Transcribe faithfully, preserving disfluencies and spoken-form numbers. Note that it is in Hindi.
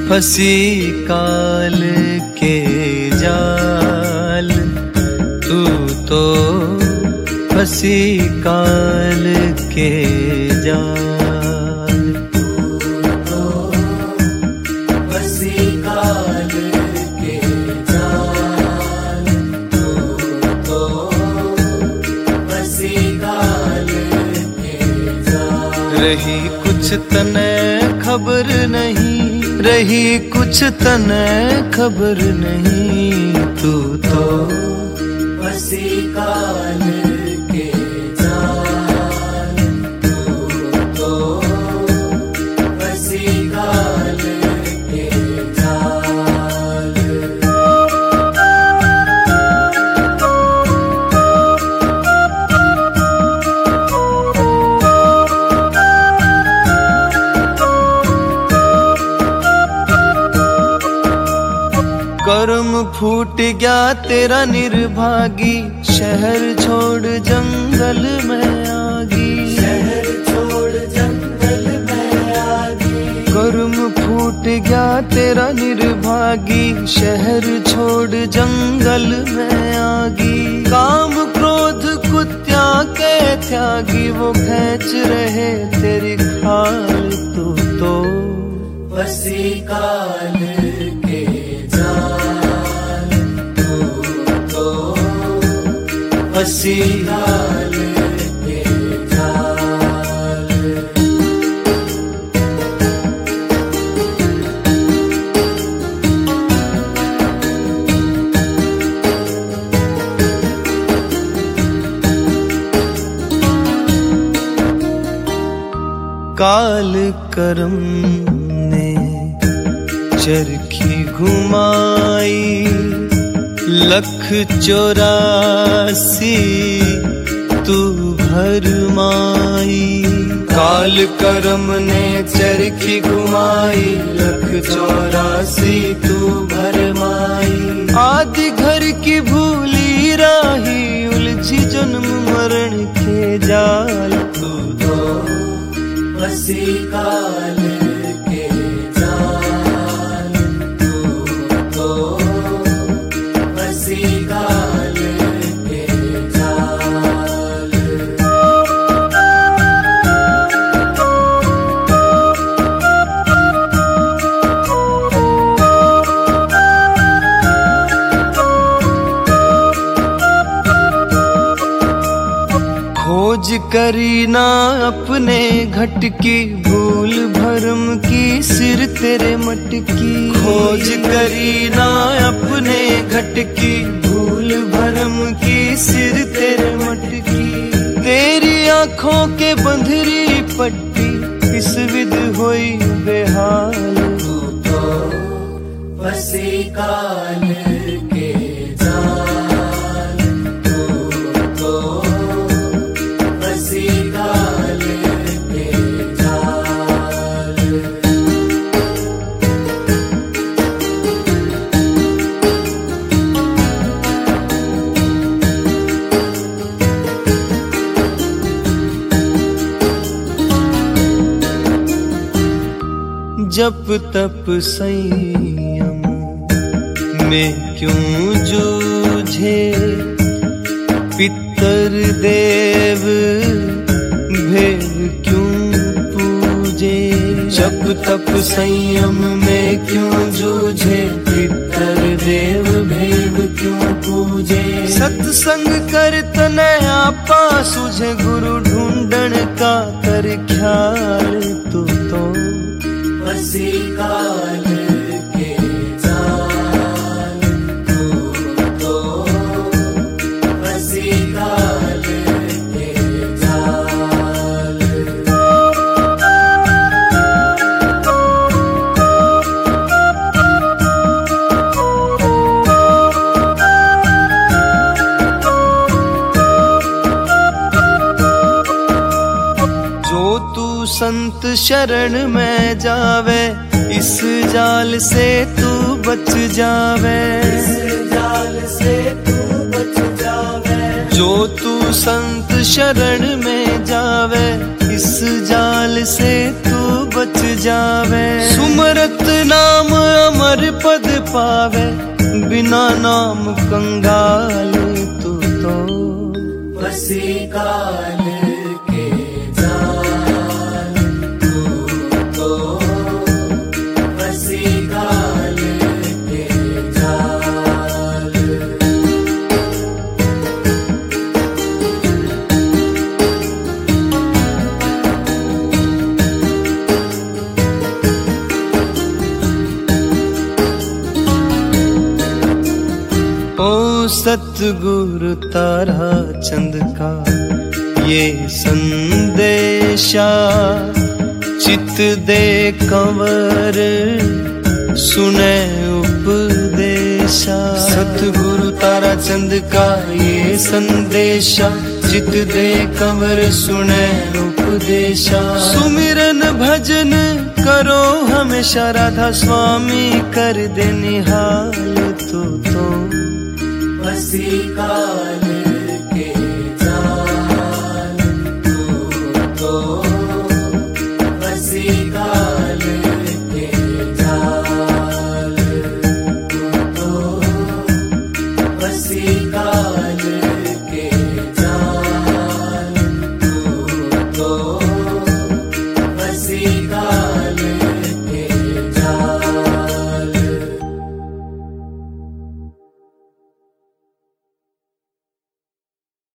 फंसी काल के जाल, तू तो फंसी काल के जाल, तू तो फंसी काल के जाल, तू तो फंसी काल के जाल। रही कुछ तने खबर नहीं, रही कुछ तने खबर नहीं, तू तो फंसी काल के जाल, तू तो फंसी काल के जाल। कर्म फूट गया तेरा निर्भागी, शहर छोड़ जंगल में आगी, शहर छोड़ जंगल में आगी। कर्म फूट गया तेरा निर्भागी, शहर छोड़ जंगल में आगी। काम क्रोध कुत्या के त्यागी, वो खींच रहे तेरी खाल, तू तो फंसी काल के जाल, तू तो फंसी काल के जाल। काल करम ने चरखी घुमाई, लख चौरासी तू भरमाई। काल करम ने चरखी घुमाई, लख चौरासी तू भरमाई। आदि घर की भूली राही, उलझी जन्म मरण के जाल, तू तो फंसी काल के जाल, तू तो फंसी काल के जाल। खोज करी ना अपने घट की, भूल भरम की सिर तेरे मटकी। खोज करी ना अपने घट की, भूल भरम की सिर तेरे मटकी। तेरी आंखों के बंधरी पट्टी, किस विध होई बेहाल, तू तो फंसी काल के जाल, तू तो फंसी काल के जाल। जप तप संयम में क्यों जूझे, पितर देव भेद क्यों पूजे। जप तप संयम में क्यों जूझे, पितर देव भेद क्यों पूजे। सत्संग कर तने आपा सुझे, गुरु ढूंढन का कर ख्याल, तू तो फंसी काल के जाल, तू तो फंसी काल के जाल। जो तू संत शरण में जावे, इस जाल से तू बच जावे, इस जाल से तू बच जावे। जो तू संत शरण में जावे, इस जाल से तू बच जावे। सुमरत नाम अमर पद पावे, बिना नाम कंगाल तू तो बसी काल के जाल, तू तो बसी काल के जाल। ओ सतगुरु तारा चंद का ये संदेशा, चित दे कंवर सुने उपदेशा। सतगुरु तारा चंद का ये संदेशा, चित दे कंवर सुने उपदेशा। सुमिरन भजन करो हमेशा, राधा स्वामी कर दे निहाल तू तो बसी काल